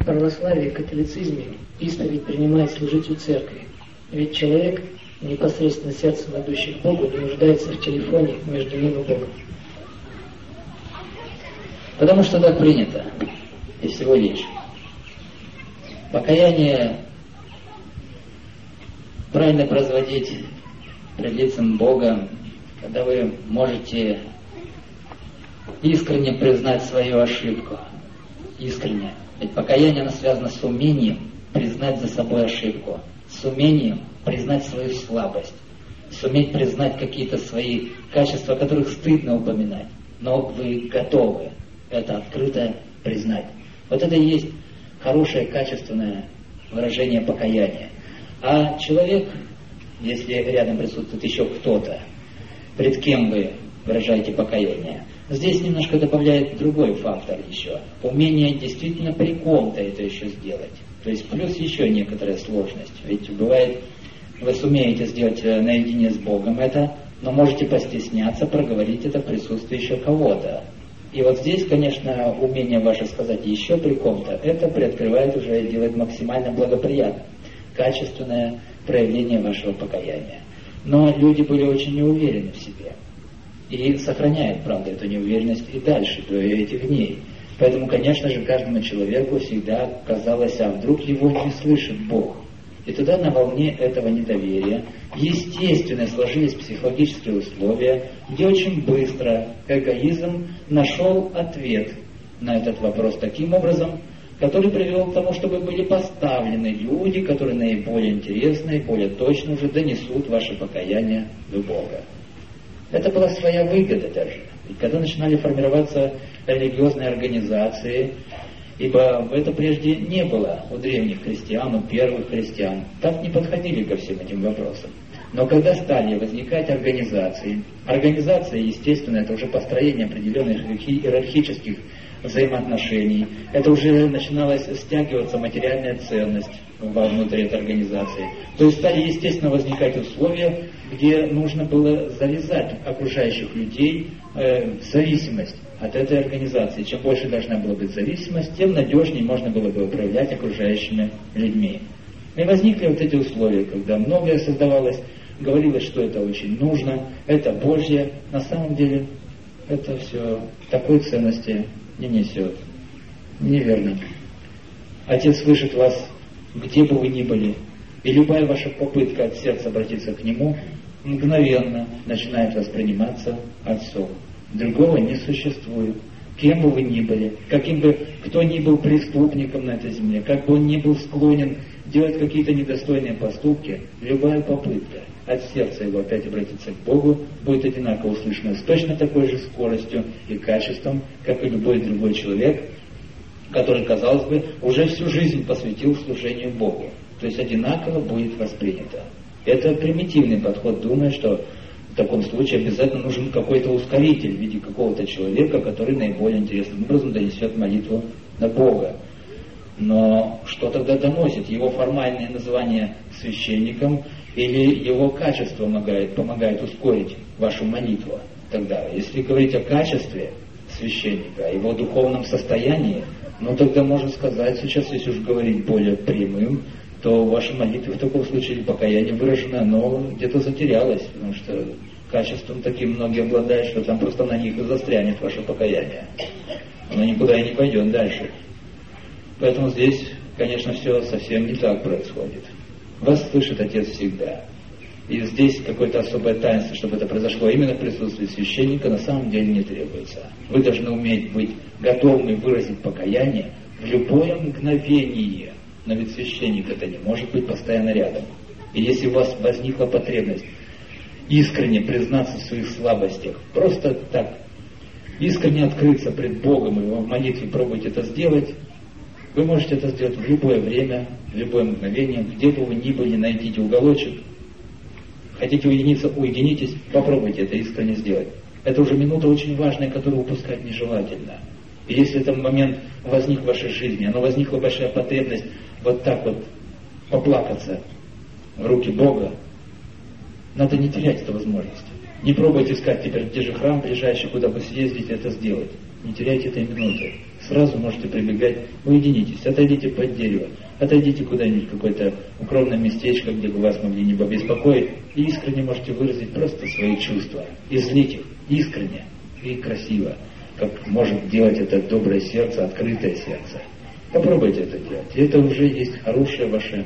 православии и католицизме исповедь принимает служитель церкви. Ведь человек, непосредственно сердцем идущий к Богу, не нуждается в телефоне между ним и Богом. Потому что так принято. И всего лишь. Покаяние правильно производить пред лицем Бога, когда вы можете искренне признать свою ошибку. Искренне. Ведь покаяние, оно связано с умением признать за собой ошибку, с умением признать свою слабость, суметь признать какие-то свои качества, которых стыдно упоминать, но вы готовы это открыто признать. Вот это и есть хорошее, качественное выражение покаяния. А человек, если рядом присутствует еще кто-то, пред кем вы выражаете покаяние, здесь немножко добавляет другой фактор еще. Умение действительно при ком-то это еще сделать. То есть плюс еще некоторая сложность. Ведь бывает, вы сумеете сделать наедине с Богом это, но можете постесняться проговорить это в присутствии еще кого-то. И вот здесь, конечно, умение ваше сказать еще при ком-то, это приоткрывает уже и делает максимально благоприятным, качественное проявление вашего покаяния. Но люди были очень неуверены в себе. И сохраняют, правда, эту неуверенность и дальше, до этих дней. Поэтому, конечно же, каждому человеку всегда казалось, а вдруг его не слышит Бог. И тогда на волне этого недоверия естественно сложились психологические условия, где очень быстро эгоизм нашел ответ на этот вопрос таким образом, который привел к тому, чтобы были поставлены люди, которые наиболее интересно и более точно уже донесут ваше покаяние до Бога. Это была своя выгода даже. Ведь когда начинали формироваться религиозные организации, ибо это прежде не было у древних христиан, у первых христиан, так не подходили ко всем этим вопросам. Но когда стали возникать организации, естественно, это уже построение определенных иерархических взаимоотношений, это уже начиналась стягиваться материальная ценность внутри этой организации. То есть стали, естественно, возникать условия, где нужно было завязать окружающих людей в зависимость от этой организации. Чем больше должна была быть зависимость, тем надежнее можно было бы управлять окружающими людьми. И возникли вот эти условия, когда многое создавалось, говорилось, что это очень нужно, это Божье. На самом деле это все такой ценности не несет. Неверно. Отец слышит вас, где бы вы ни были, и любая ваша попытка от сердца обратиться к Нему мгновенно начинает восприниматься Отцом. Другого не существует. Кем бы вы ни были, каким бы кто ни был преступником на этой земле, как бы он ни был склонен делать какие-то недостойные поступки, любая попытка от сердца его опять обратиться к Богу будет одинаково услышана с точно такой же скоростью и качеством, как и любой другой человек, который, казалось бы, уже всю жизнь посвятил служению Богу. То есть одинаково будет воспринято. Это примитивный подход, думая, что в таком случае обязательно нужен какой-то ускоритель в виде какого-то человека, который наиболее интересным образом донесет молитву на Бога. Но что тогда доносит? Его формальное название священником или его качество помогает ускорить вашу молитву? Тогда, если говорить о качестве священника, о его духовном состоянии, ну тогда можно сказать, сейчас если уж говорить более прямым, то ваша молитва в таком случае покаяние выражено, но где-то затерялось, потому что качеством таким многие обладают, что там просто на них и застрянет ваше покаяние. Оно никуда и не пойдет дальше. Поэтому здесь, конечно, все совсем не так происходит. Вас слышит Отец всегда. И здесь какое-то особое таинство, чтобы это произошло именно в присутствии священника, на самом деле не требуется. Вы должны уметь быть готовыми выразить покаяние в любое мгновение. Но ведь священник это не может быть постоянно рядом. И если у вас возникла потребность искренне признаться в своих слабостях, просто так, искренне открыться пред Богом и в молитве пробовать это сделать, вы можете это сделать в любое время, в любое мгновение, где бы вы ни были, найдите уголочек. Хотите уединиться, уединитесь, попробуйте это искренне сделать. Это уже минута очень важная, которую упускать нежелательно. И если этот момент возник в вашей жизни, оно возникла большая потребность вот так вот поплакаться в руки Бога, надо не терять эту возможность. Не пробуйте искать теперь где же храм ближайший, куда бы съездить это сделать. Не теряйте этой минуты. сразу можете прибегать, уединитесь, отойдите под дерево, отойдите куда-нибудь в какое-то укромное местечко, где бы вас могли не побеспокоить, и искренне можете выразить просто свои чувства, излить их искренне и красиво, как может делать это доброе сердце, открытое сердце. Попробуйте это делать. И это уже есть хорошая ваша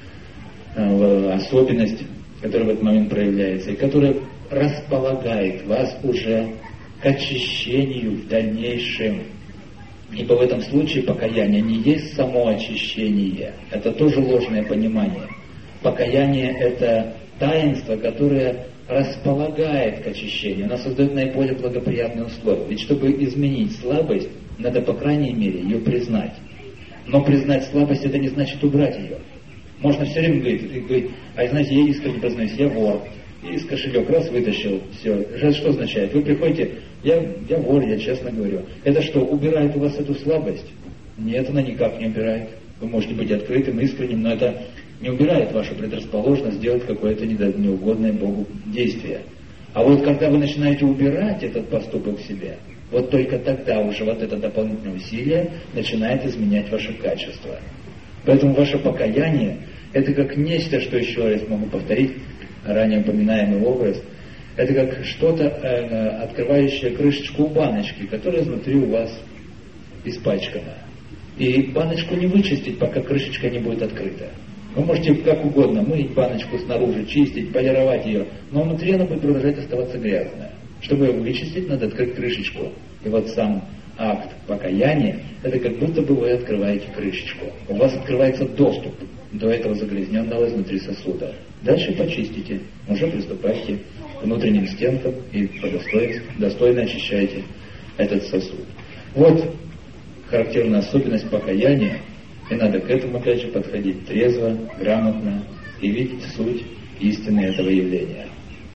особенность, которая в этот момент проявляется, и которая располагает вас уже к очищению в дальнейшем. Ибо в этом случае покаяние не есть само очищение, это тоже ложное понимание. Покаяние – это таинство, которое располагает к очищению, оно создает наиболее благоприятные условия. Ведь чтобы изменить слабость, надо, по крайней мере, ее признать. Но признать слабость – это не значит убрать ее. Можно все время говорить, а знаете, я искренне признаюсь, я вор. И из кошелек раз вытащил, все. Что означает? Вы приходите, я вор, я честно говорю. Это что, убирает у вас эту слабость? Нет, она никак не убирает. Вы можете быть открытым, искренним, но это не убирает вашу предрасположенность сделать какое-то неугодное Богу действие. А вот когда вы начинаете убирать этот поступок в себе, вот только тогда уже вот это дополнительное усилие начинает изменять ваше качество. Поэтому ваше покаяние – это как нечто, что еще раз могу повторить, ранее упоминаемый образ, это как что-то, открывающее крышечку баночки, которая изнутри у вас испачкана. И баночку не вычистить, пока крышечка не будет открыта. Вы можете как угодно мыть баночку снаружи, чистить, полировать ее, но внутри она будет продолжать оставаться грязная. Чтобы ее вычистить, надо открыть крышечку. И вот сам акт покаяния, это как будто бы вы открываете крышечку. У вас открывается доступ до этого загрязненного изнутри сосуда. Дальше почистите, уже приступайте к внутренним стенкам и по достоинству достойно очищаете этот сосуд. Вот характерная особенность покаяния, и надо к этому опять же подходить трезво, грамотно и видеть суть истины этого явления.